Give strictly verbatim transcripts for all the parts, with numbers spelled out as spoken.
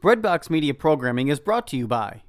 Breadbox Media programming is brought to you by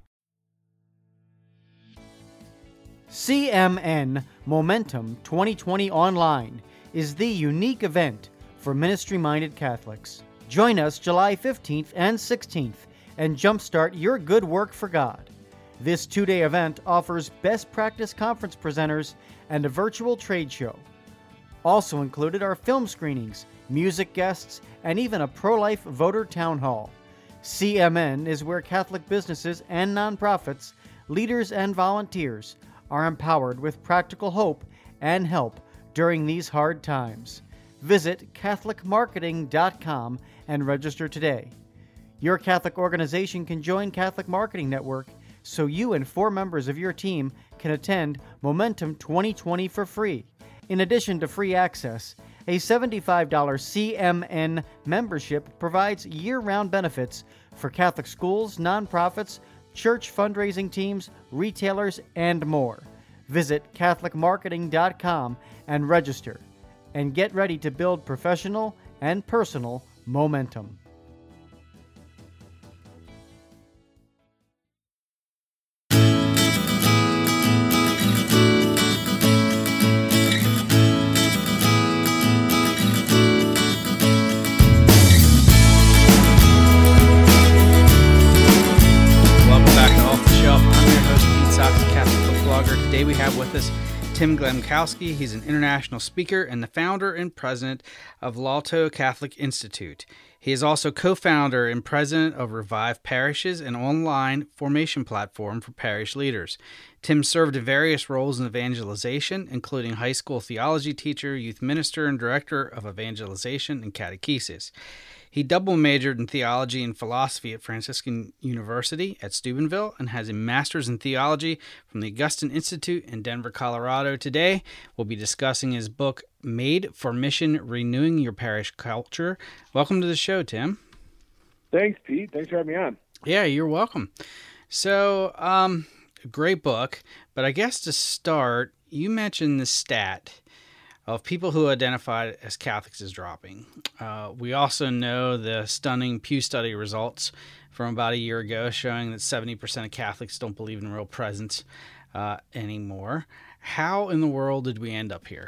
C M N Momentum twenty twenty Online is the unique event for ministry-minded Catholics. Join us July fifteenth and sixteenth and jumpstart your good work for God. This two-day event offers best practice conference presenters and a virtual trade show. Also included are film screenings, music guests, and even a pro-life voter town hall. C M N is where Catholic businesses and nonprofits, leaders and volunteers are empowered with practical hope and help during these hard times. Visit Catholic Marketing dot com and register today. Your Catholic organization can join Catholic Marketing Network so you and four members of your team can attend Momentum twenty twenty for free. In addition to free access, a seventy-five dollars C M N membership provides year-round benefits for Catholic schools, nonprofits, church fundraising teams, retailers, and more. Visit Catholic Marketing dot com and register, and get ready to build professional and personal momentum. Today we have with us Tim Glemkowski. He's an international speaker and the founder and president of L'Alto Catholic Institute. He is also co-founder and president of Revive Parishes, an online formation platform for parish leaders. Tim served in various roles in evangelization, including high school theology teacher, youth minister, and director of evangelization and catechesis. He double majored in theology and philosophy at Franciscan University at Steubenville and has a master's in theology from the Augustine Institute in Denver, Colorado. Today, we'll be discussing his book, Made for Mission, Renewing Your Parish Culture. Welcome to the show, Tim. Thanks, Pete. Thanks for having me on. Yeah, you're welcome. So, um, great book, but I guess to start, you mentioned the stat of people who identified as Catholics is dropping. Uh, we also know the stunning Pew study results from about a year ago showing that seventy percent of Catholics don't believe in real presence uh, anymore. How in the world did we end up here?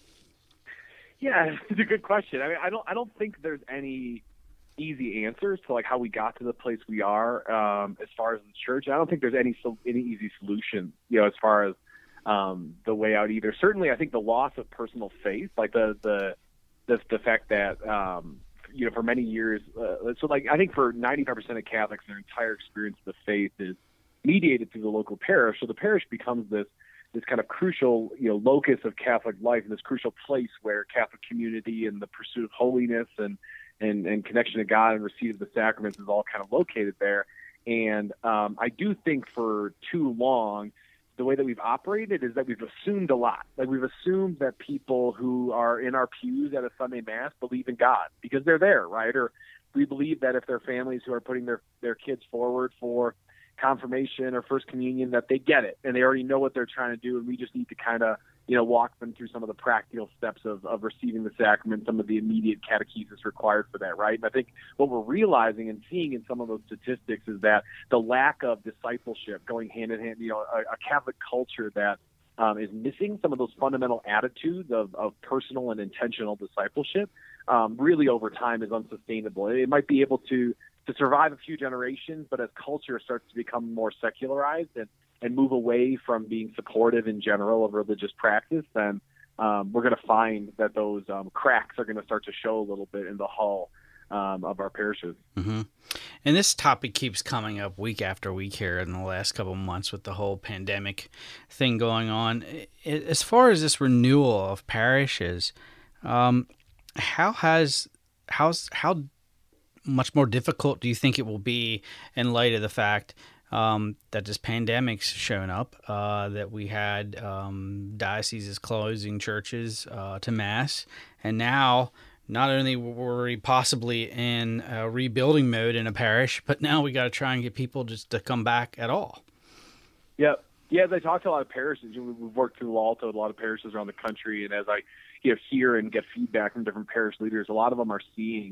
Yeah, it's a good question. I mean, I don't, I don't think there's any easy answers to like how we got to the place we are um, as far as the church. I don't think there's any any easy solution, you know, as far as Um, the way out either. Certainly, I think the loss of personal faith, like the the the, the fact that um, you know for many years, uh, so like I think for ninety-five percent of Catholics, their entire experience of the faith is mediated through the local parish. So the parish becomes this this kind of crucial you know locus of Catholic life and this crucial place where Catholic community and the pursuit of holiness and and and connection to God and receipt of the sacraments is all kind of located there. And um, I do think for too long, the way that we've operated is that we've assumed a lot. Like we've assumed that people who are in our pews at a Sunday Mass believe in God because they're there, right? Or we believe that if they're families who are putting their, their kids forward for confirmation or first communion, that they get it and they already know what they're trying to do. And we just need to kind of, you know, walk them through some of the practical steps of, of receiving the sacrament, some of the immediate catechesis required for that, right? And I think what we're realizing and seeing in some of those statistics is that the lack of discipleship going hand in hand, you know, a, a Catholic culture that um, is missing some of those fundamental attitudes of, of personal and intentional discipleship um, really over time is unsustainable. It might be able to, to survive a few generations, but as culture starts to become more secularized and and move away from being supportive in general of religious practice, then um, we're going to find that those um, cracks are going to start to show a little bit in the hull um, of our parishes. Mm-hmm. And this topic keeps coming up week after week here in the last couple of months with the whole pandemic thing going on. As far as this renewal of parishes, um, how has how's how much more difficult do you think it will be in light of the fact Um, that this pandemic's shown up, uh, that we had um, dioceses closing churches uh, to Mass, and now not only were we possibly in a rebuilding mode in a parish, but now we got to try and get people just to come back at all. Yeah, yeah. As I talk to a lot of parishes, you know, we've worked through L'Alto, a lot of parishes around the country, and as I you know hear and get feedback from different parish leaders, a lot of them are seeing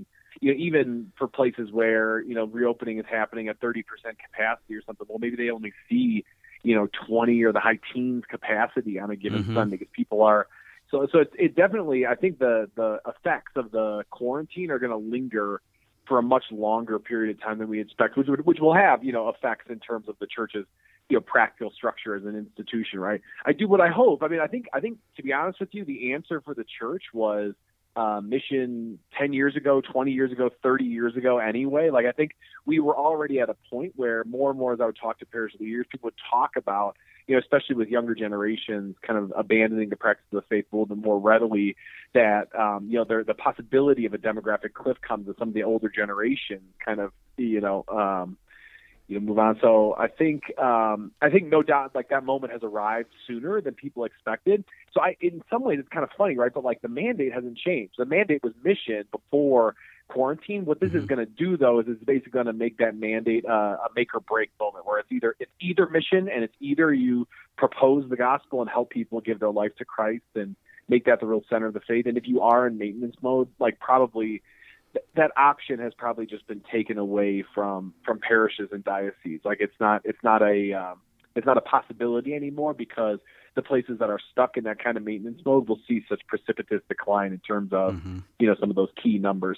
you know, even for places where, you know, reopening is happening at thirty percent capacity or something, well, maybe they only see, you know, twenty or the high teens capacity on a given Mm-hmm. Sunday because people are. So, so it, it definitely, I think the, the effects of the quarantine are going to linger for a much longer period of time than we expect, which would, which will have, you know, effects in terms of the church's, you know, practical structure as an institution, right? I do what I hope. I mean, I think, I think to be honest with you, the answer for the church was uh, mission ten years ago, twenty years ago, thirty years ago anyway. Like, I think we were already at a point where more and more as I would talk to parish leaders, people would talk about, you know, especially with younger generations kind of abandoning the practice of the faith a little bit more readily, that, um, you know, there, the possibility of a demographic cliff comes as some of the older generation kind of, you know, um, you know, move on. So I think, um, I think no doubt, like that moment has arrived sooner than people expected. So I, in some ways, it's kind of funny, right? But like the mandate hasn't changed. The mandate was mission before quarantine. What this mm-hmm. is going to do, though, is it's basically going to make that mandate uh, a make or break moment, where it's either it's either mission and it's either you propose the gospel and help people give their life to Christ and make that the real center of the faith. And if you are in maintenance mode, like probably th- that option has probably just been taken away from from parishes and dioceses. Like it's not it's not a um, it's not a possibility anymore, because the places that are stuck in that kind of maintenance mode will see such precipitous decline in terms of, mm-hmm. you know, some of those key numbers.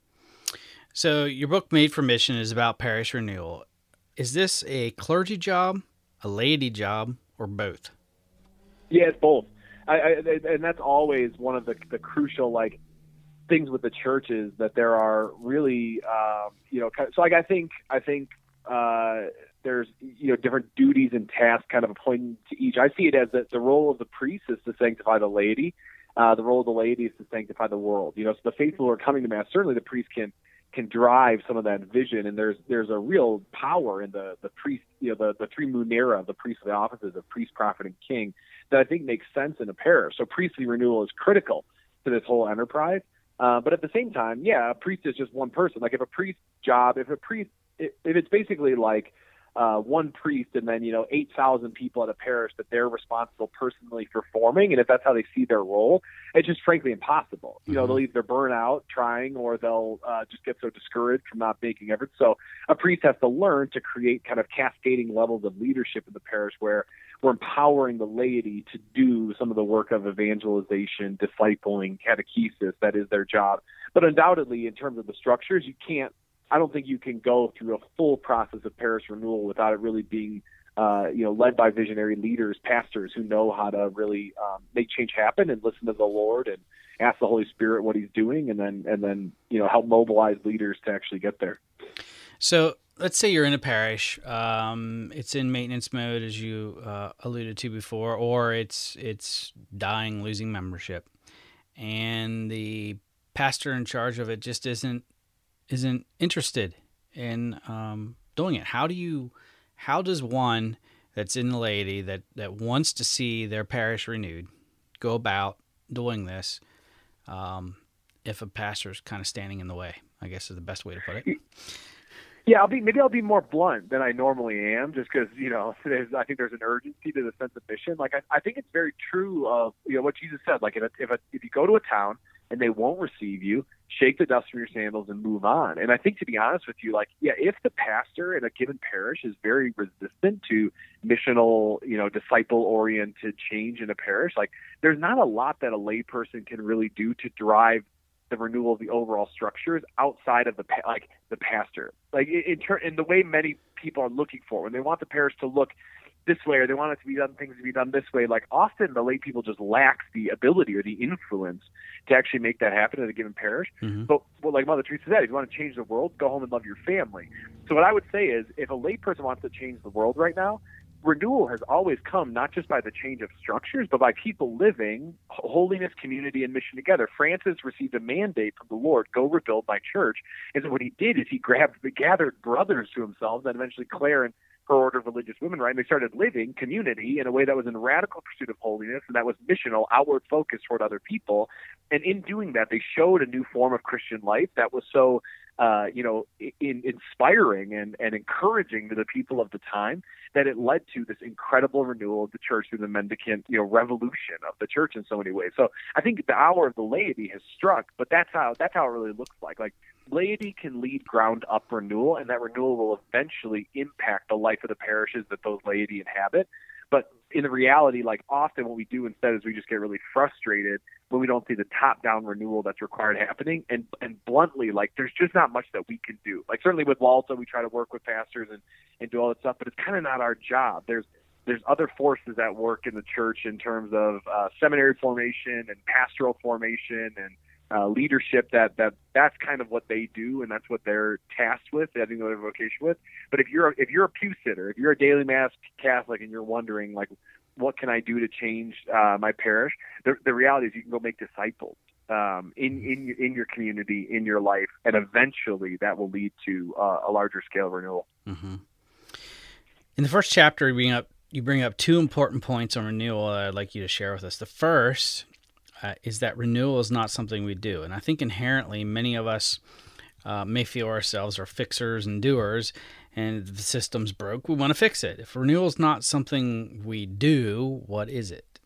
So your book, Made for Mission, is about parish renewal. Is this a clergy job, a laity job, or both? Yeah, it's both. I, I, and that's always one of the, the crucial, like, things with the church is that there are really, um, you know, so like I think, I think, uh, there's, you know, different duties and tasks kind of appointed to each. I see it as that the role of the priest is to sanctify the laity. Uh, the role of the laity is to sanctify the world. You know, so the faithful who are coming to Mass, certainly the priest can can drive some of that vision, and there's there's a real power in the the priest, you know, the the three munera, the priestly offices of priest, prophet, and king, that I think makes sense in a parish. So priestly renewal is critical to this whole enterprise. Uh, but at the same time, yeah, a priest is just one person. Like if a priest job, if a priest, if it's basically like Uh, one priest and then, you know, eight thousand people at a parish that they're responsible personally for forming, and if that's how they see their role, it's just frankly impossible. You know, they'll either burn out trying or they'll uh, just get so discouraged from not making efforts. So a priest has to learn to create kind of cascading levels of leadership in the parish where we're empowering the laity to do some of the work of evangelization, discipling, catechesis. That is their job. But undoubtedly, in terms of the structures, you can't I don't think you can go through a full process of parish renewal without it really being, uh, you know, led by visionary leaders, pastors who know how to really um, make change happen and listen to the Lord and ask the Holy Spirit what He's doing, and then and then you know help mobilize leaders to actually get there. So let's say you're in a parish, um, it's in maintenance mode, as you uh, alluded to before, or it's it's dying, losing membership, and the pastor in charge of it just isn't. isn't interested in um, doing it. How do you, how does one that's in the laity that, that wants to see their parish renewed go about doing this um, if a pastor is kind of standing in the way, I guess is the best way to put it? Yeah, I'll be maybe I'll be more blunt than I normally am, just because you know there's, I think there's an urgency to the sense of mission. Like I, I think it's very true of you know what Jesus said. Like if a, if a, if you go to a town and they won't receive you, shake the dust from your sandals and move on. And I think, to be honest with you, like, yeah, if the pastor in a given parish is very resistant to missional, you know, disciple-oriented change in a parish, like, there's not a lot that a layperson can really do to drive the renewal of the overall structures outside of the, like, the pastor. Like, in, ter- in the way many people are looking for, when they want the parish to look this way, or they want it to be done, things to be done this way, like often the lay people just lacks the ability or the influence to actually make that happen at a given parish. Mm-hmm. But well, like Mother Teresa said, if you want to change the world, go home and love your family. So what I would say is, if a lay person wants to change the world right now, renewal has always come not just by the change of structures, but by people living holiness, community, and mission together. Francis received a mandate from the Lord, go rebuild my church. And so what he did is he grabbed, gathered brothers to himself, and eventually Clare and her order of religious women, right? And they started living community in a way that was in radical pursuit of holiness, and that was missional, outward focus toward other people. And in doing that, they showed a new form of Christian life that was so, uh, you know, in, inspiring and, and encouraging to the people of the time, that it led to this incredible renewal of the church through the mendicant, you know, revolution of the church in so many ways. So I think the hour of the laity has struck, but that's how that's how it really looks like. Like laity can lead ground up renewal, and that renewal will eventually impact the life of the parishes that those laity inhabit. But in the reality, like often what we do instead is we just get really frustrated when we don't see the top-down renewal that's required happening. And and bluntly, like there's just not much that we can do. Like certainly with Walta, we try to work with pastors and, and do all that stuff, but it's kind of not our job. There's there's other forces at work in the church in terms of uh, seminary formation and pastoral formation and uh, leadership. That that that's kind of what they do, and that's what they're tasked with, I think their vocation with. But if you're if you're a pew sitter, if you're a daily mass Catholic, and you're wondering like, what can I do to change uh, my parish? The, the reality is you can go make disciples um, in in in your community, in your life, and eventually that will lead to uh, a larger scale renewal. Mm-hmm. In the first chapter, you bring up you bring up two important points on renewal that I'd like you to share with us. The first uh, is that renewal is not something we do, and I think inherently many of us uh, may feel ourselves are fixers and doers. And if the system's broke, we want to fix it. If renewal is not something we do, what is it?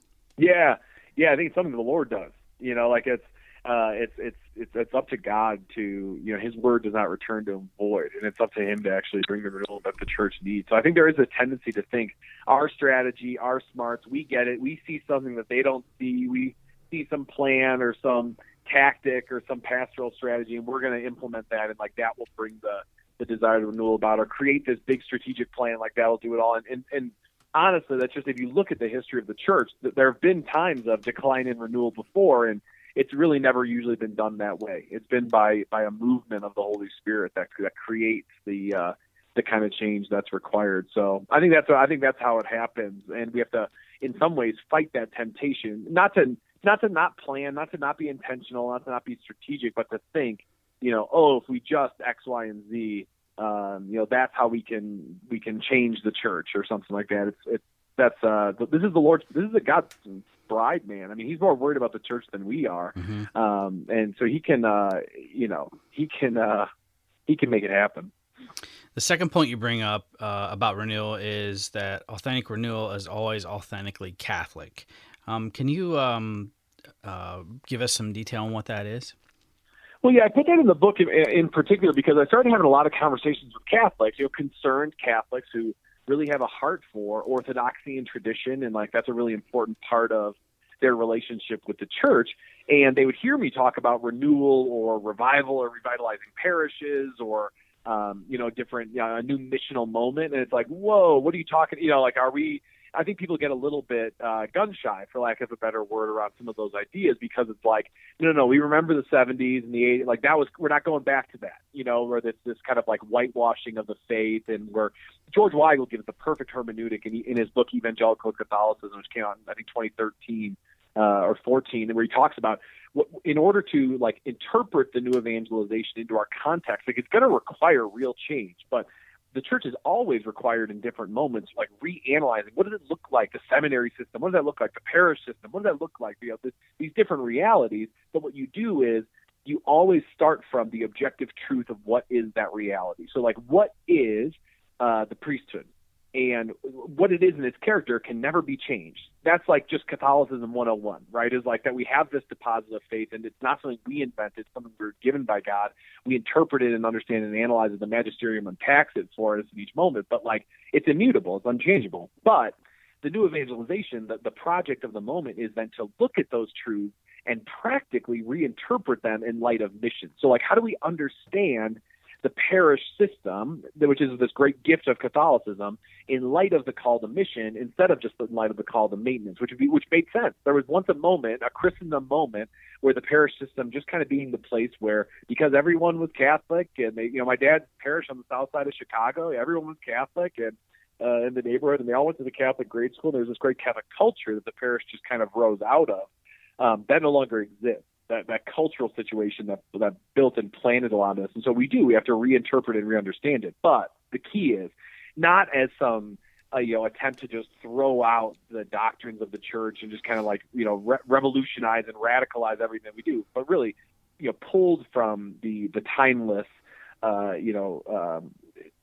Yeah, yeah, I think it's something the Lord does. You know, like it's uh, it's it's it's it's up to God to, you know, His word does not return to Him void, and it's up to Him to actually bring the renewal that the church needs. So I think there is a tendency to think our strategy, our smarts, we get it, we see something that they don't see, we see some plan or some tactic or some pastoral strategy, and we're going to implement that, and like that will bring the the desired renewal about, or create this big strategic plan like that will do it all. And, and, and honestly, that's just, if you look at the history of the church, that there have been times of decline in renewal before, and it's really never usually been done that way. It's been by, by a movement of the Holy Spirit that that creates the uh, the kind of change that's required. So I think that's I think that's how it happens, and we have to, in some ways, fight that temptation, not to not to not plan, not to not be intentional, not to not be strategic, but to think, you know, oh, if we just X, Y, and Z, um, you know, that's how we can we can change the church or something like that. It's it's that's uh, this is the Lord's, this is the God's bride, man. I mean, He's more worried about the church than we are, Mm-hmm. um, and so He can, uh, you know, He can uh, He can make it happen. The second point you bring up uh, about renewal is that authentic renewal is always authentically Catholic. Um, can you um, uh, give us some detail on what that is? Well, yeah, I put that in the book in, in particular because I started having a lot of conversations with Catholics, you know, concerned Catholics who really have a heart for orthodoxy and tradition, and like that's a really important part of their relationship with the church. And they would hear me talk about renewal or revival or revitalizing parishes or um, you know, different, you know, a new missional moment, and it's like, whoa, what are you talking? You know, like, are we? I think people get a little bit uh, gun shy, for lack of a better word, around some of those ideas because it's like, no, no, we remember the seventies and the eighties, like that was, we're not going back to that, you know, where it's this kind of like whitewashing of the faith, and where George Weigel gives the perfect hermeneutic in, in his book Evangelical Catholicism, which came out in, I think, twenty thirteen uh, or fourteen, where he talks about what, in order to like interpret the new evangelization into our context, like it's going to require real change, but the church is always required in different moments, like reanalyzing what does it look like, the seminary system, what does that look like, the parish system, what does that look like, you know, this, these different realities. But what you do is you always start from the objective truth of what is that reality. So like, what is uh, the priesthood? And what it is in its character can never be changed. That's like just Catholicism one oh one, right? Is like that we have this deposit of faith, and it's not something we invented, it's something we're given by God. We interpret it and understand it and analyze it. The magisterium unpacks it for us in each moment, but like it's immutable, it's unchangeable. But the new evangelization, the, the project of the moment is then to look at those truths and practically reinterpret them in light of mission. So like, how do we understand the parish system, which is this great gift of Catholicism, in light of the call to mission, instead of just in light of the call to maintenance, which would be, which made sense. There was once a moment, a Christendom moment, where the parish system just kind of being the place where, because everyone was Catholic, and they, you know, my dad's parish on the south side of Chicago, everyone was Catholic, and uh, in the neighborhood, and they all went to the Catholic grade school. There's this great Catholic culture that the parish just kind of rose out of. Um, that no longer exists. That, that cultural situation that that built and planted around us. And so we do, we have to reinterpret and re-understand it. But the key is not as some, uh, you know, attempt to just throw out the doctrines of the church and just kind of like, you know, re- revolutionize and radicalize everything we do, but really, you know, pulled from the, the timeless, uh, you know, um, tr-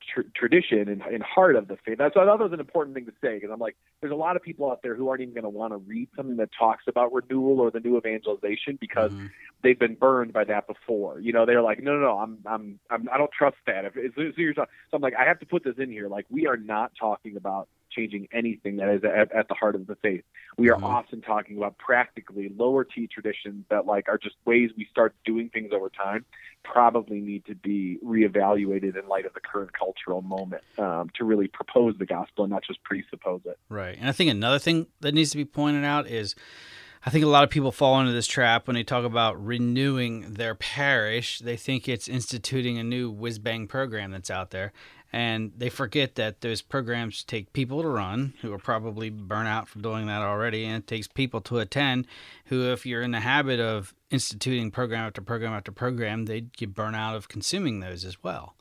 tradition and, and heart of the faith. That's, I thought that was an important thing to say, because I'm like, there's a lot of people out there who aren't even going to want to read something that talks about renewal or the new evangelization because mm-hmm. they've been burned by that before. You know, they're like, no, no, no, I'm, I'm, I'm I don't trust that. If it's, it's, so I'm like, I have to put this in here. Like, we are not talking about changing anything that is at, at the heart of the faith. We are mm-hmm. often talking about practically lower T traditions that like are just ways we start doing things over time, probably need to be reevaluated in light of the current cultural moment um, to really propose the gospel and not just presuppose it. Right. And I think another thing that needs to be pointed out is I think a lot of people fall into this trap when they talk about renewing their parish. They think it's instituting a new whiz-bang program that's out there. And they forget that those programs take people to run who are probably burnt out from doing that already. And it takes people to attend who, if you're in the habit of instituting program after program after program, they'd get burnt out of consuming those as well.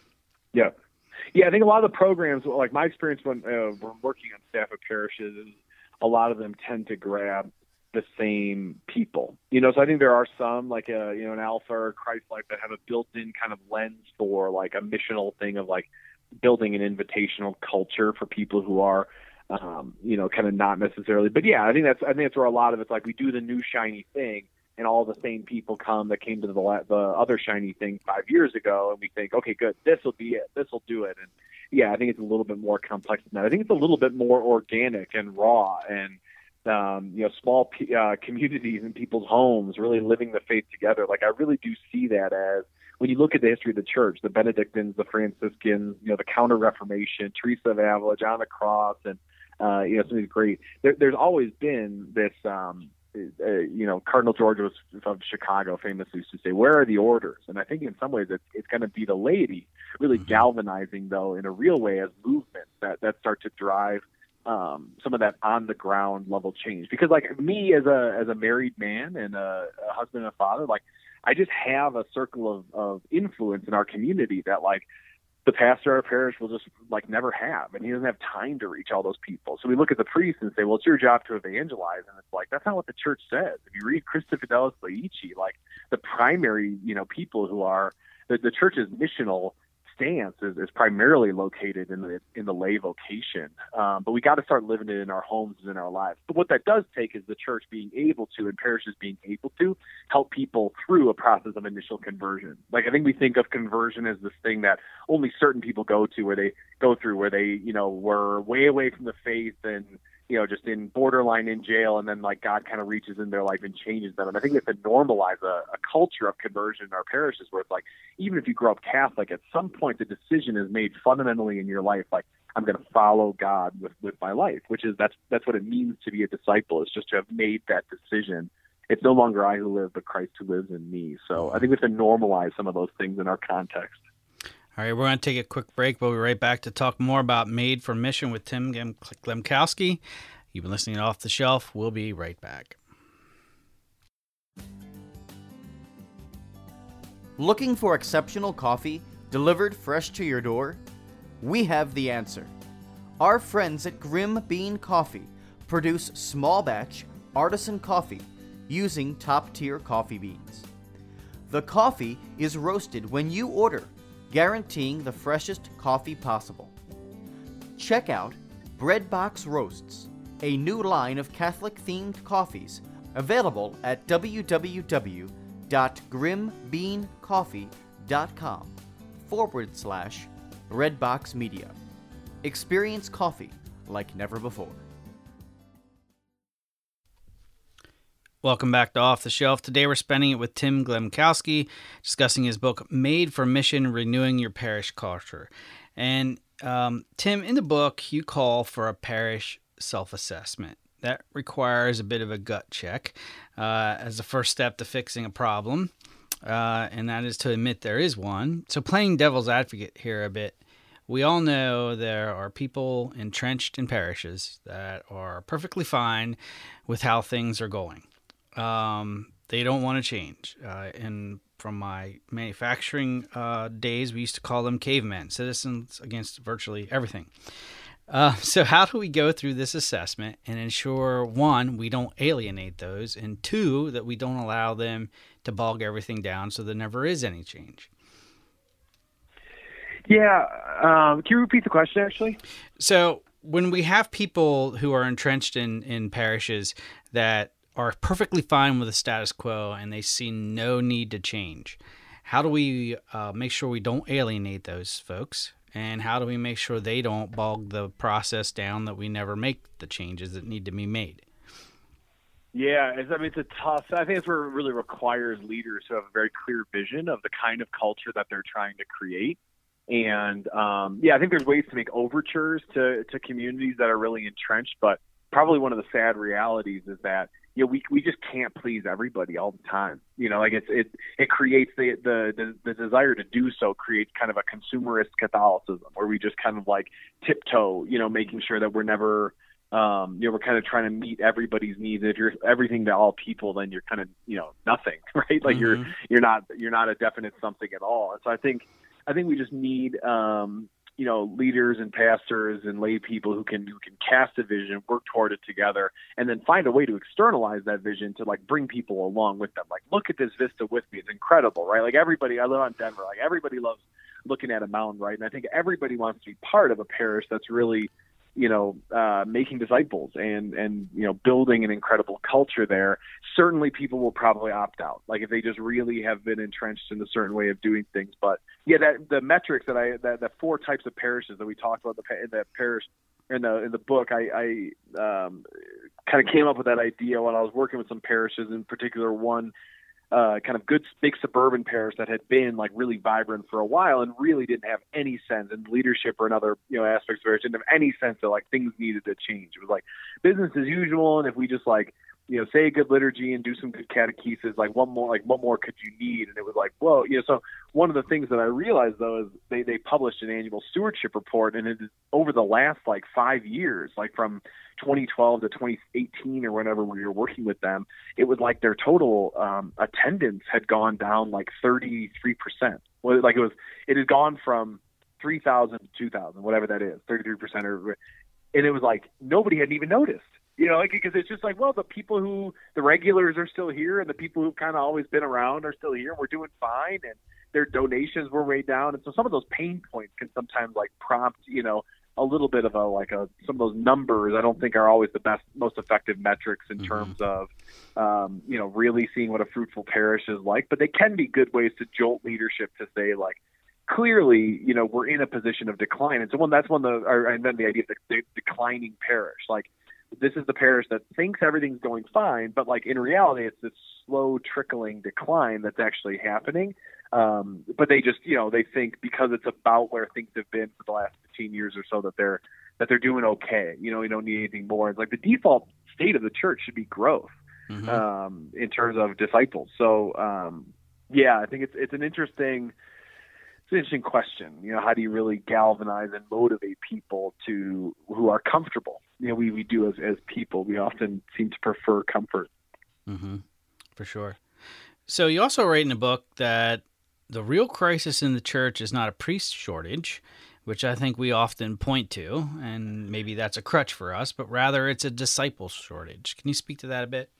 Yeah. Yeah, I think a lot of the programs, like my experience when uh, we're working on staff of parishes, is a lot of them tend to grab the same people. You know, so I think there are some like a, you know, an Alpha or Christ Life that have a built-in kind of lens for like a missional thing of like building an invitational culture for people who are, um, you know, kind of not necessarily. But yeah, I think that's I think that's where a lot of it's like we do the new shiny thing, and all the same people come that came to the the other shiny thing five years ago, and we think, okay, good, this will be it, this will do it. And yeah, I think it's a little bit more complex than that. I think it's a little bit more organic and raw and Um, you know, small uh, communities in people's homes, really living the faith together. Like, I really do see that as, when you look at the history of the church, the Benedictines, the Franciscans, you know, the Counter-Reformation, Teresa of Avila, John the Cross, and, uh, you know, some of these great, there, there's always been this, um, uh, you know, Cardinal George was of Chicago famously used to say, where are the orders? And I think in some ways it's, it's going to be the laity really mm-hmm. galvanizing, though, in a real way as movements that, that start to drive um, some of that on the ground level change. Because like me as a, as a married man and a, a husband and a father, like I just have a circle of, of influence in our community that like the pastor of our parish will just like never have, and he doesn't have time to reach all those people. So we look at the priest and say, well, it's your job to evangelize. And it's like, that's not what the church says. If you read Christa Fidelis Laici, like the primary, you know, people who are the, the church's missional stance is, is primarily located in the in the lay vocation, um, but we got to start living it in our homes and in our lives. But what that does take is the church being able to, and parishes being able to, help people through a process of initial conversion. Like I think we think of conversion as this thing that only certain people go to, where they go through, where they you know were way away from the faith and you know just in borderline in jail, and then like God kind of reaches in their life and changes them. And I think we have to normalize a, a culture of conversion in our parishes, where it's like, even if you grow up Catholic, at some point the decision is made fundamentally in your life, like I'm going to follow God with, with my life, which is that's that's what it means to be a disciple, is just to have made that decision. It's no longer I who live, but Christ who lives in me. So I think we have to normalize some of those things in our context. All right, we're going to take a quick break, but we'll be right back to talk more about Made for Mission with Tim Glemkowski. You've been listening to Off the Shelf. We'll be right back. Looking for exceptional coffee delivered fresh to your door? We have the answer. Our friends at Grim Bean Coffee produce small batch artisan coffee using top-tier coffee beans. The coffee is roasted when you order, guaranteeing the freshest coffee possible. Check out Breadbox Roasts, a new line of Catholic-themed coffees available at www.grimbeancoffee.com forward slash Redbox Media. Experience coffee like never before. Welcome back to Off the Shelf. Today we're spending it with Tim Glemkowski, discussing his book, Made for Mission, Renewing Your Parish Culture. And um, Tim, in the book, you call for a parish self-assessment. That requires a bit of a gut check uh, as the first step to fixing a problem, uh, and that is to admit there is one. So playing devil's advocate here a bit, we all know there are people entrenched in parishes that are perfectly fine with how things are going. Um, they don't want to change. Uh, and from my manufacturing uh, days, we used to call them cavemen, citizens against virtually everything. Uh, so how do we go through this assessment and ensure, one, we don't alienate those, and two, that we don't allow them to bog everything down so there never is any change? Yeah. Um, can you repeat the question, actually? So when we have people who are entrenched in, in parishes that are perfectly fine with the status quo and they see no need to change, how do we uh, make sure we don't alienate those folks? And how do we make sure they don't bog the process down, that we never make the changes that need to be made? Yeah, it's, I mean, it's a tough, I think it's where it really requires leaders who have a very clear vision of the kind of culture that they're trying to create. And um, yeah, I think there's ways to make overtures to, to communities that are really entrenched, but probably one of the sad realities is that, you know, we we just can't please everybody all the time. You know, like it's it it creates the the the, the desire to do so creates kind of a consumerist Catholicism where we just kind of like tiptoe, you know, making sure that we're never um, you know, we're kind of trying to meet everybody's needs. If you're everything to all people, then you're kind of, you know, nothing, right? Like mm-hmm. you're you're not you're not a definite something at all. And so I think I think we just need um, you know, leaders and pastors and lay people who can who can cast a vision, work toward it together, and then find a way to externalize that vision to like bring people along with them. Like, look at this vista with me. It's incredible, right? Like everybody, I live on Denver. Like everybody loves looking at a mountain, right? And I think everybody wants to be part of a parish that's really, you know, uh, making disciples and, and, you know, building an incredible culture there. Certainly people will probably opt out, like if they just really have been entrenched in a certain way of doing things. But yeah, that the metrics that I, that the four types of parishes that we talked about the, in the parish in the, in the book, I, I um, kind of came up with that idea when I was working with some parishes, in particular one, Uh, kind of good, big suburban parish that had been like really vibrant for a while and really didn't have any sense, and leadership or another, you know, aspects of it didn't have any sense that like things needed to change. It was like business as usual. And if we just like, you know, say a good liturgy and do some good catechesis, like what more, like what more could you need? And it was like, whoa, you know, so one of the things that I realized though, is they, they published an annual stewardship report, and it is over the last like five years, like from twenty twelve to twenty eighteen or whenever we were working with them, it was like their total um, attendance had gone down like thirty-three percent. Well, like it was, it had gone from three thousand to two thousand, whatever that is, thirty-three percent. Or, and it was like, nobody had even noticed, you know, like, because it's just like, well, the people who, the regulars are still here, and the people who've kind of always been around are still here, and we're doing fine. And their donations were way down. And so some of those pain points can sometimes like prompt, you know, a little bit of a, like a, some of those numbers I don't think are always the best, most effective metrics in mm-hmm. terms of, um, you know, really seeing what a fruitful parish is like, but they can be good ways to jolt leadership to say like, clearly, you know, we're in a position of decline. And so one, that's one of the, I invented the idea of the, the declining parish. Like this is the parish that thinks everything's going fine, but like in reality, it's this slow trickling decline that's actually happening. Um, but they just, you know, they think because it's about where things have been for the last fifteen years or so that they're, that they're doing okay. You know, we don't need anything more. It's like the default state of the church should be growth, mm-hmm. um, in terms of disciples. So, um, yeah, I think it's, it's an interesting, it's an interesting question. You know, how do you really galvanize and motivate people to, who are comfortable? You know, we, we do as, as people, we often seem to prefer comfort. Mm-hmm. For sure. So you also write in the book that the real crisis in the church is not a priest shortage, which I think we often point to, and maybe that's a crutch for us, but rather it's a disciple shortage. Can you speak to that a bit?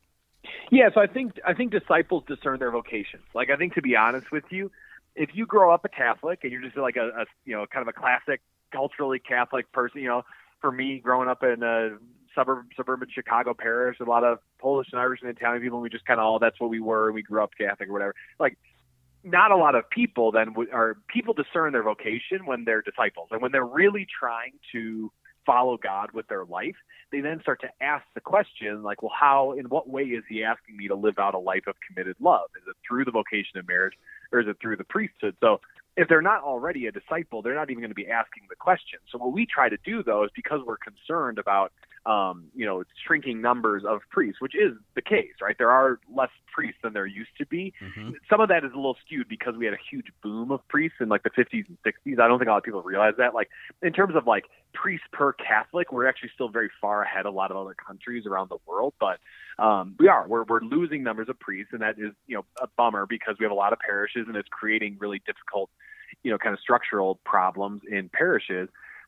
Yeah, so I think I think disciples discern their vocations. Like, I think, to be honest with you, if you grow up a Catholic and you're just like a, a you know, kind of a classic culturally Catholic person, you know, for me, growing up in a suburb, suburban Chicago parish, a lot of Polish and Irish and Italian people, and we just kind of all, that's what we were, we grew up Catholic or whatever. Like, not a lot of people then would, or people discern their vocation when they're disciples. And when they're really trying to follow God with their life, they then start to ask the question, like, well, how, in what way is he asking me to live out a life of committed love? Is it through the vocation of marriage, or is it through the priesthood? So if they're not already a disciple, they're not even going to be asking the question. So what we try to do, though, is because we're concerned about, um, you know, shrinking numbers of priests, which is the case, right? There are less priests than there used to be. Mm-hmm. Some of that is a little skewed because we had a huge boom of priests in like the fifties and sixties. I don't think a lot of people realize that. Like, in terms of like priests per Catholic, we're actually still very far ahead of a lot of other countries around the world. But um, we are, we're, we're losing numbers of priests, and that is, you know, a bummer because we have a lot of parishes and it's creating really difficult, you know, kind of structural problems in parishes.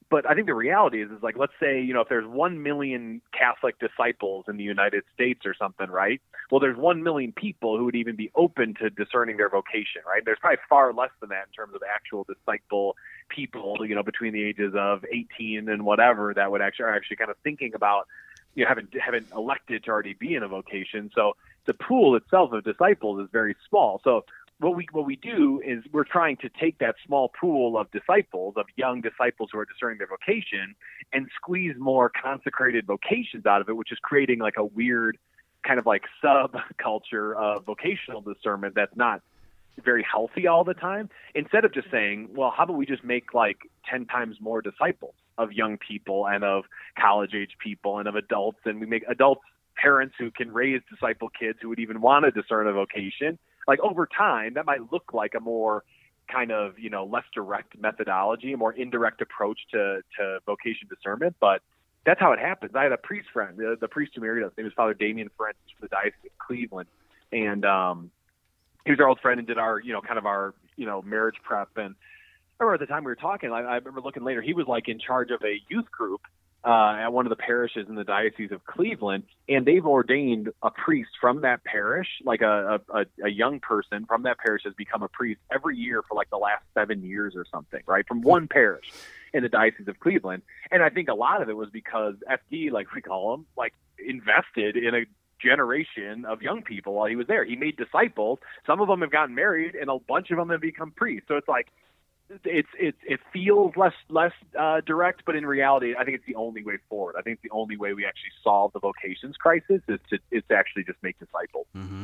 but I think the reality is, is like, let's say, you know, if there's one million Catholic disciples in the United States or something, right? Well, there's one million people who would even be open to discerning their vocation, right? There's probably far less than that in terms of actual disciple people, you know, between the ages of eighteen and whatever that would actually are actually kind of thinking about, you know, haven't haven't elected to already be in a vocation. So the pool itself of disciples is very small. So what we what we do is we're trying to take that small pool of disciples, of young disciples who are discerning their vocation, and squeeze more consecrated vocations out of it, which is creating like a weird kind of like subculture of vocational discernment that's not very healthy all the time. Instead of just saying, well, how about we just make like ten times more disciples of young people and of college age people and of adults, and we make adults parents who can raise disciple kids who would even want to discern a vocation. Like over time, that might look like a more kind of, you know, less direct methodology, a more indirect approach to, to vocation discernment. But that's how it happens. I had a priest friend, the, the priest who married us, his name is Father Damien Francis from the Diocese of Cleveland. And um, he was our old friend and did our, you know, kind of our, you know, marriage prep. And I remember at the time we were talking, I, I remember looking later, he was like in charge of a youth group Uh, at one of the parishes in the Diocese of Cleveland, and they've ordained a priest from that parish, like a, a, a young person from that parish has become a priest every year for like the last seven years or something, right, from one parish in the Diocese of Cleveland. And I think a lot of it was because F D, like we call him, like invested in a generation of young people while he was there. He made disciples. Some of them have gotten married, and a bunch of them have become priests. So it's like, It's it's it feels less less uh, direct, but in reality, I think it's the only way forward. I think it's the only way we actually solve the vocations crisis is to is to actually just make disciples. Mm-hmm.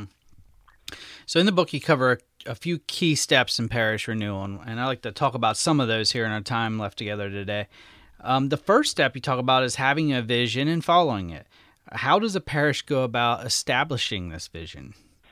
So in the book, you cover a, a few key steps in parish renewal, and, and I like to talk about some of those here in our time left together today. Um, the first step you talk about is having a vision and following it. How does a parish go about establishing this vision?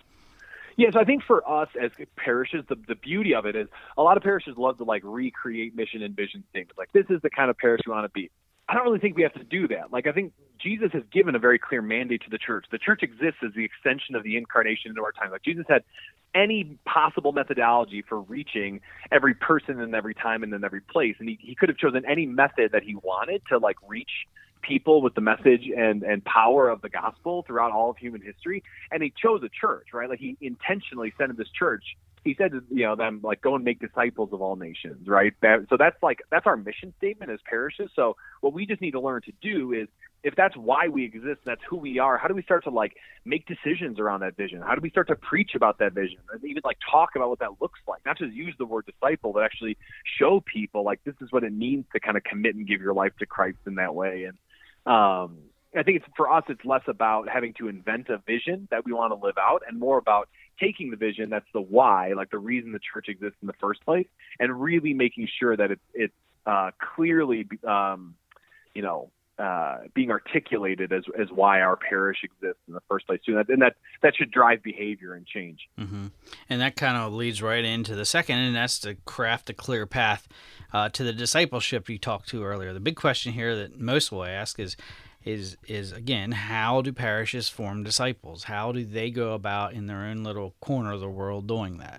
Yes, I think for us as parishes, the, the beauty of it is a lot of parishes love to like recreate mission and vision statements. Like, this is the kind of parish we want to be. I don't really think we have to do that. Like, I think Jesus has given a very clear mandate to the church. The church exists as the extension of the incarnation into our time. Like, Jesus had any possible methodology for reaching every person in every time and in every place. And he, he could have chosen any method that he wanted to like reach people with the message and, and power of the gospel throughout all of human history. And he chose a church, right? Like, he intentionally sent in this church. He said, to, you know, them like, go and make disciples of all nations, right? That, so that's like, that's our mission statement as parishes. So what we just need to learn to do is, if that's why we exist, that's who we are, how do we start to like make decisions around that vision? How do we start to preach about that vision? And even like talk about what that looks like, not just use the word disciple, but actually show people like, this is what it means to kind of commit and give your life to Christ in that way. And, Um, I think it's for us, it's less about having to invent a vision that we want to live out and more about taking the vision. That's the why, like the reason the church exists in the first place, and really making sure that it's, it's uh, clearly, um, you know, uh, being articulated as, as why our parish exists in the first place too. And that, that should drive behavior and change. Mm-hmm. And that kind of leads right into the second, and that's to craft a clear path uh, to the discipleship you talked to earlier. The big question here that most will ask is, is, is again, how do parishes form disciples? How do they go about in their own little corner of the world doing that?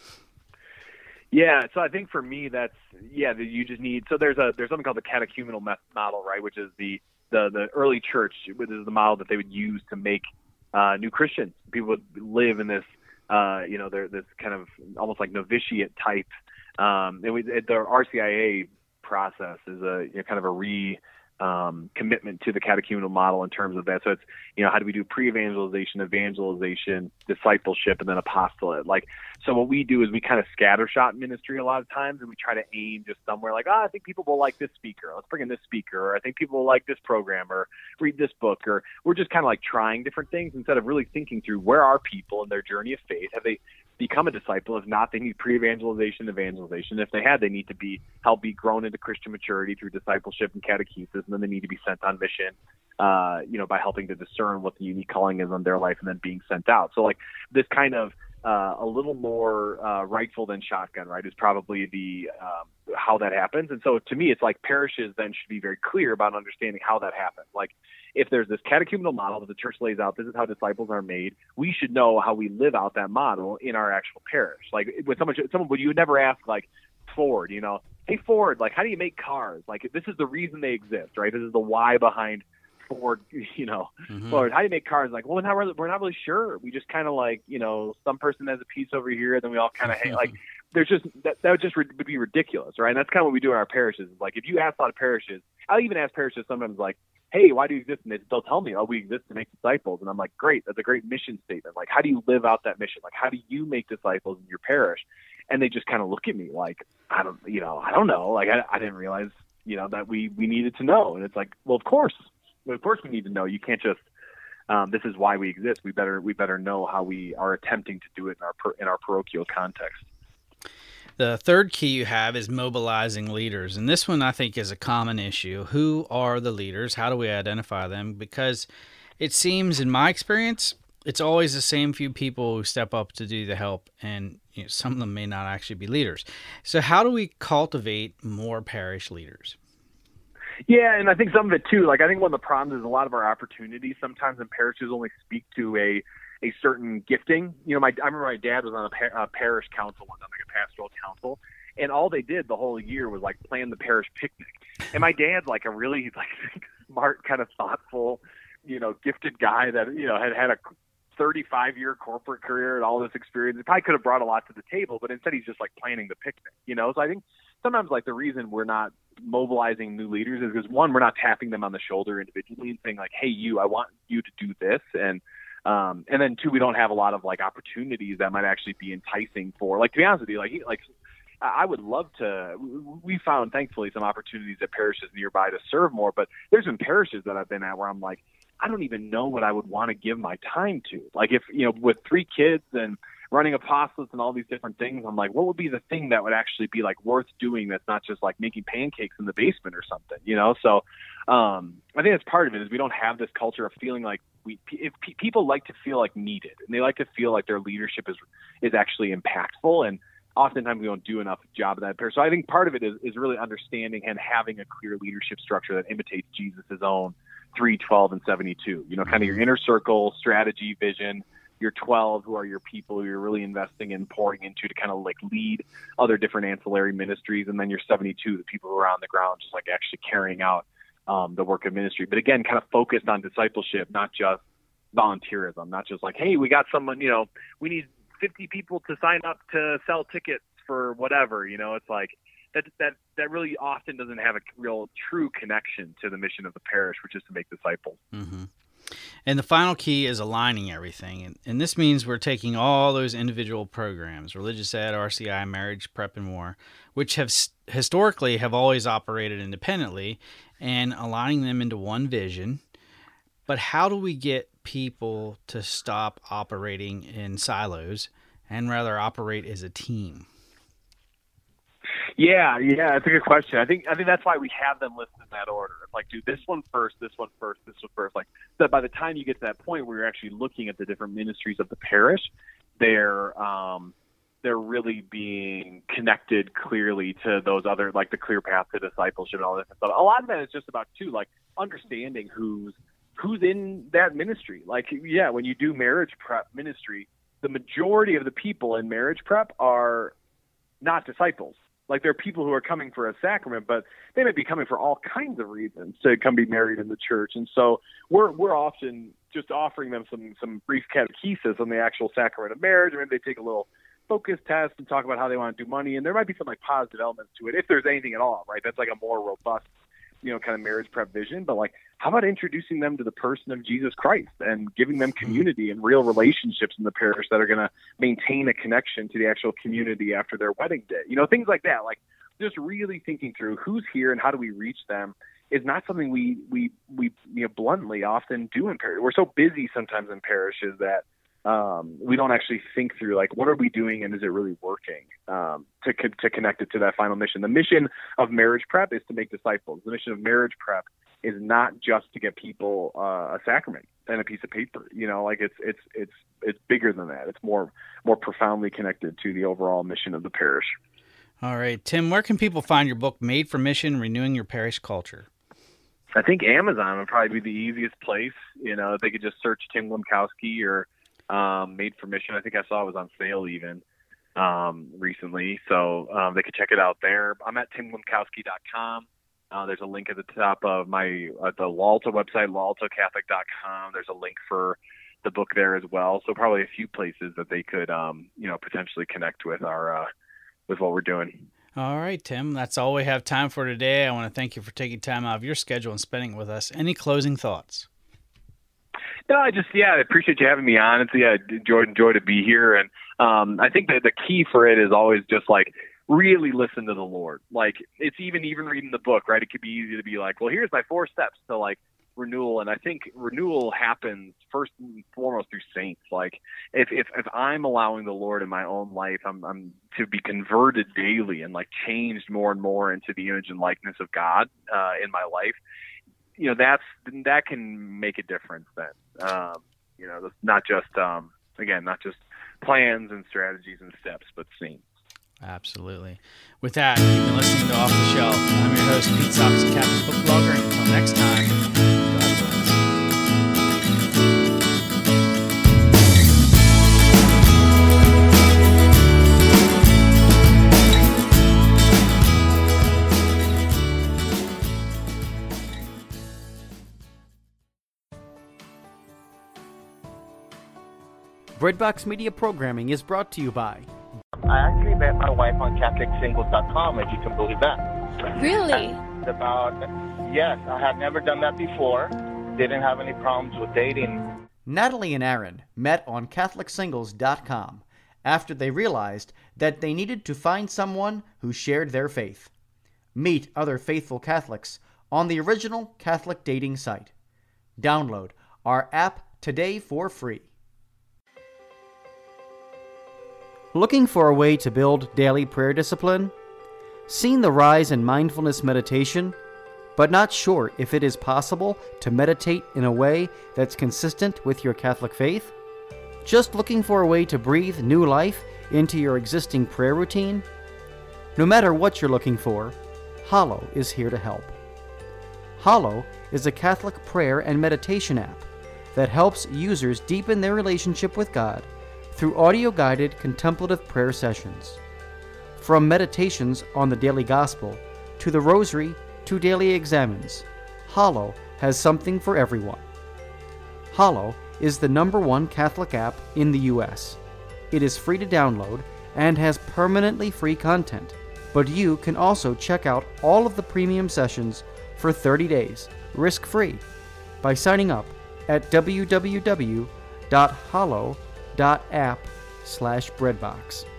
Yeah, so I think for me, that's yeah. that You just need so there's a there's something called the catechumenal model, right? Which is the the the early church, which is the model that they would use to make uh, new Christians. People would live in this, uh, you know, they're this kind of almost like novitiate type. Um, and we, the R C I A process is a you know, kind of a re um, commitment to the catechumenal model in terms of that. So it's, you know, how do we do pre-evangelization, evangelization, discipleship, and then apostolate? Like, so what we do is we kind of scattershot ministry a lot of times, and we try to aim just somewhere like, oh, I think people will like this speaker. Let's bring in this speaker. Or I think people will like this program, or read this book. Or we're just kind of like trying different things instead of really thinking through where are people in their journey of faith. Have they become a disciple? If not, they need pre-evangelization, evangelization. If they had, they need to be help be grown into Christian maturity through discipleship and catechesis, and then they need to be sent on mission, uh, you know, by helping to discern what the unique calling is on their life and then being sent out. So like this kind of uh, a little more uh, rifle than shotgun, right, is probably the um, how that happens. And so to me, it's like parishes then should be very clear about understanding how that happens. Like, if there's this catechumenal model that the church lays out, this is how disciples are made, we should know how we live out that model in our actual parish. Like, when someone, someone would you would never ask, like, Ford, you know, hey, Ford, like, how do you make cars? Like, this is the reason they exist, right? This is the why behind Ford, you know, Mm-hmm. Ford, how do you make cars? Like, well, we're not really, we're not really sure. We just kind of like, you know, some person has a piece over here, then we all kind of hang, like, there's just, that, that would just would be ridiculous, right? And that's kind of what we do in our parishes. Like, if you ask a lot of parishes, I'll even ask parishes sometimes, like, hey, why do you exist? And they, they'll tell me, oh, we exist to make disciples. And I'm like, great, that's a great mission statement. Like, how do you live out that mission? Like, how do you make disciples in your parish? And they just kind of look at me like, I don't, you know, I don't know. Like, I, I didn't realize, you know, that we, we needed to know. And it's like, well, of course, well, of course we need to know. You can't just, um, this is why we exist. We better, we better know how we are attempting to do it in our, per, in our parochial context. The third key you have is mobilizing leaders. And this one I think is a common issue. Who are the leaders? How do we identify them? Because it seems, in my experience, it's always the same few people who step up to do the help, and you know, some of them may not actually be leaders. So how do we cultivate more parish leaders? Yeah, and I think some of it too, like I think one of the problems is a lot of our opportunities sometimes in parishes only speak to a a certain gifting. You know, my I remember my dad was on a, par, a parish council one time, like a pastoral council, and all they did the whole year was like plan the parish picnic. And my dad's like a really like smart, kind of thoughtful, you know, gifted guy that, you know, had had a thirty-five year corporate career and all this experience. He probably could have brought a lot to the table, but instead he's just like planning the picnic, you know? So I think sometimes like the reason we're not mobilizing new leaders is because, one, we're not tapping them on the shoulder individually and saying like, hey, you, I want you to do this. And, um, and then two, we don't have a lot of like opportunities that might actually be enticing for, like, to be honest with you, like, like I would love to, we found thankfully some opportunities at parishes nearby to serve more, but there's been parishes that I've been at where I'm like, I don't even know what I would want to give my time to. Like if, you know, with three kids and running apostolates and all these different things, I'm like, what would be the thing that would actually be like worth doing that's not just like making pancakes in the basement or something, you know? So um, I think that's part of it is we don't have this culture of feeling like we, if pe- people like to feel like needed and they like to feel like their leadership is, is actually impactful. And oftentimes we don't do enough job of that. So I think part of it is, is really understanding and having a clear leadership structure that imitates Jesus' own three, twelve, and seventy-two, you know, kind of your inner circle, strategy, vision, your twelve, who are your people who you're really investing in, pouring into to kind of like lead other different ancillary ministries. And then your seventy-two, the people who are on the ground, just like actually carrying out um, the work of ministry. But again, kind of focused on discipleship, not just volunteerism, not just like, hey, we got someone, you know, we need fifty people to sign up to sell tickets for whatever, you know, it's like, that that that really often doesn't have a real true connection to the mission of the parish, which is to make disciples. Mm-hmm. And the final key is aligning everything. And, and this means we're taking all those individual programs, religious ed, R C I, marriage prep, and more, which have historically have always operated independently, and aligning them into one vision. But how do we get people to stop operating in silos and rather operate as a team? Yeah, yeah, that's a good question. I think I think that's why we have them listed in that order. It's like, do this one first, this one first, this one first. Like that, by the time you get to that point where you're actually looking at the different ministries of the parish, they're um, they're really being connected clearly to those other, like the clear path to discipleship and all that stuff. A lot of that is just about too, like understanding who's who's in that ministry. Like, yeah, when you do marriage prep ministry, the majority of the people in marriage prep are not disciples. Like there are people who are coming for a sacrament, but they may be coming for all kinds of reasons to come be married in the church. And so we're we're often just offering them some some brief catechesis on the actual sacrament of marriage. Or maybe they take a little focus test and talk about how they want to do money. And there might be some like positive elements to it, if there's anything at all, right? That's like a more robust, you know, kind of marriage prep vision. But like, how about introducing them to the person of Jesus Christ and giving them community and real relationships in the parish that are going to maintain a connection to the actual community after their wedding day? You know, things like that. Like just really thinking through who's here and how do we reach them is not something we, we, we, you know, bluntly often do in parish. We're so busy sometimes in parishes that um, we don't actually think through like, what are we doing and is it really working um, to, to connect it to that final mission? The mission of marriage prep is to make disciples. The mission of marriage prep is not just to get people uh, a sacrament and a piece of paper. You know, like it's it's it's it's bigger than that. It's more more profoundly connected to the overall mission of the parish. All right, Tim, where can people find your book, Made for Mission: Renewing Your Parish Culture? I think Amazon would probably be the easiest place. You know, if they could just search Tim Glemkowski or um, Made for Mission. I think I saw it was on sale even. um, recently, so um, they could check it out there. I'm at tim glemkowski dot com. Uh, there's a link at the top of my uh, the Lalto website, lalto catholic dot com. There's a link for the book there as well. So probably a few places that they could, um, you know, potentially connect with our uh, with what we're doing. All right, Tim, that's all we have time for today. I want to thank you for taking time out of your schedule and spending it with us. Any closing thoughts? No, I just, yeah, I appreciate you having me on. It's, yeah, joy, joy to be here. And um, I think that the key for it is always just like, really listen to the Lord. Like, it's even, even reading the book, right? It could be easy to be like, well, here's my four steps to like renewal. And I think renewal happens first and foremost through saints. Like if, if, if I'm allowing the Lord in my own life, I'm, I'm to be converted daily and like changed more and more into the image and likeness of God uh, in my life. You know, that's, that can make a difference then. Um, you know, that's not just, um, again, not just plans and strategies and steps, but saints. Absolutely. With that, you've been listening to Off the Shelf. I'm your host, Pete Sox, Catholic Book Blogger. And until next time, God bless. Breadbox Media programming is brought to you by I actually met my wife on Catholic Singles dot com, if you can believe that. Really? About, yes, I had never done that before. Didn't have any problems with dating. Natalie and Aaron met on Catholic Singles dot com after they realized that they needed to find someone who shared their faith. Meet other faithful Catholics on the original Catholic dating site. Download our app today for free. Looking for a way to build daily prayer discipline? Seen the rise in mindfulness meditation, but not sure if it is possible to meditate in a way that's consistent with your Catholic faith? Just looking for a way to breathe new life into your existing prayer routine? No matter what you're looking for, Hallow is here to help. Hallow is a Catholic prayer and meditation app that helps users deepen their relationship with God through audio-guided contemplative prayer sessions. From meditations on the daily gospel, to the rosary, to daily examines, Hallow has something for everyone. Hallow is the number one Catholic app in the U S. It is free to download and has permanently free content, but you can also check out all of the premium sessions for thirty days, risk-free, by signing up at w w w dot hallow dot app slash breadbox.